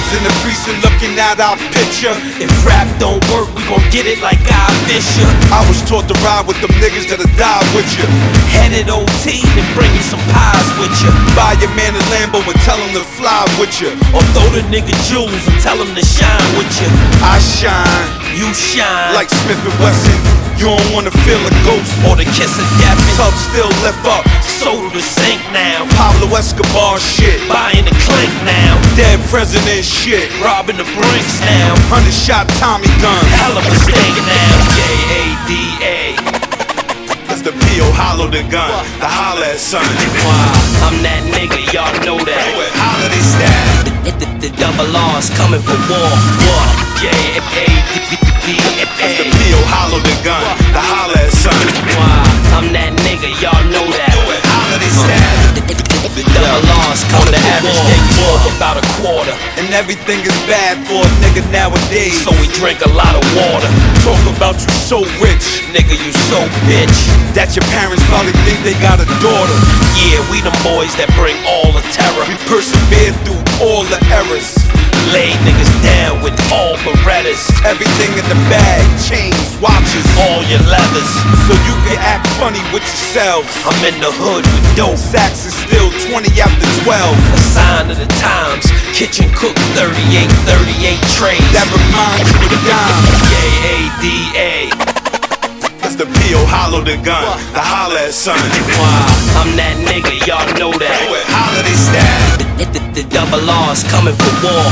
in the precinct looking at our picture. If rap don't work, we gon' get it like Guy Fisher. I was taught to ride with them niggas that'll die with you. Headed OT and bring you some pies with you. Buy your man a Lambo and tell him to fly with you. Or throw the nigga jewels and tell him to shine with you. I shine, you shine like Smith & Wesson. You don't wanna feel a ghost or the kiss of death. Tub still left up, so to the sink now. Pablo Escobar shit, buying the clink now. Dead president shit, robbing the Brinks now. 100-shot Tommy gun, hell of a mistake now. J-A-D-A. That's the P.O. Hollow the gun, the holla at son. I'm that nigga, y'all know that. Holiday style. The double R's coming for war. J-A-D-A. That's the P.O. Hollow the gun, the holla at son. I'm that nigga, y'all know that. Holiday style. The double R's coming for war. Average day you walk about a quarter, and everything is bad for a nigga nowadays. So we drink a lot of water. Talk about you so rich, nigga, you so bitch that your parents probably think they got a daughter. Yeah, we them boys that bring all the terror. We persevere through all the errors. Lay niggas down with all Berettas. Everything in the bag, chains, watches, all your leathers, so you can act funny with yourselves. I'm in the hood with dope. Sacks is still 20 after 12. A sign of the times. Kitchen cook 38 trays. That reminds you of dimes. J-A-D-A. That's the P.O. Hollow the gun, the holla at son. I'm that nigga, y'all know that. Holiday style. The double R's coming for war.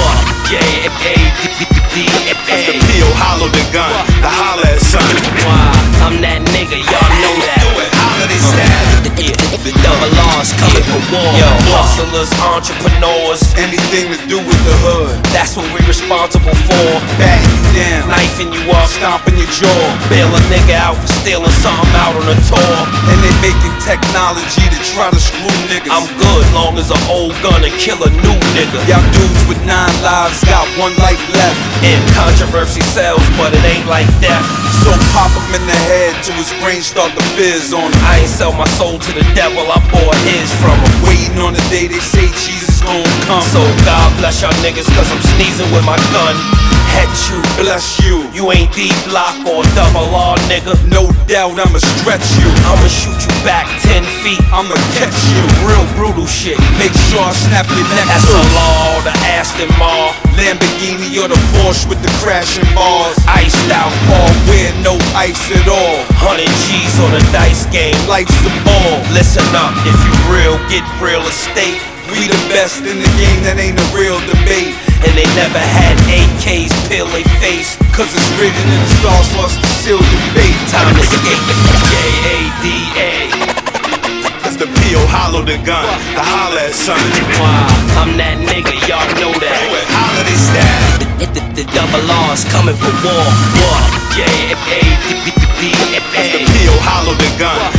J-A-D-A. That's the P.O. Hollow the gun, the holla at son. I'm that nigga, y'all know that. Holiday style. The double R's coming for war. Yo, hustlers, entrepreneurs, anything to do with the hood. That's what we responsible for. Batting you down, knifing you up, stomping your jaw. Bail a nigga out for stealing something out on a tour. And they making technology to try to screw niggas. I'm good long as an old gun and kill a new nigga. Y'all dudes with 9 lives got 1 life left. And controversy sells, but it ain't like death. So pop him in the head till his brain start to fizz on him. I ain't sell my soul to the devil, I bought his from him. Waiting on the day they say Jesus gon' come. So God bless y'all niggas, cause I'm sneezing with my gun. Head you, bless you. You ain't D-Block or double R, nigga. No doubt I'ma stretch you. I'ma shoot you back 10 feet. I'ma catch you. Real brutal shit. Make sure I snap your neck. That's the law, the Aston Martin, Lamborghini or the Porsche with the crashing bars. Iced out, all wear no ice at all. 100 G's on a dice game. Life's a ball. Listen up, if you real, get real estate. We the best in the game, that ain't a real debate. And they never had AKs peel they face, cause it's written in the stars for us to seal your fate. Time to escape. J-A-D-A. That's the P.O. Hollow the gun, the holla at son. I'm that nigga, y'all know that. Holiday style. The double R's coming for war. J-A-D-A. That's the P.O. Hollow the gun,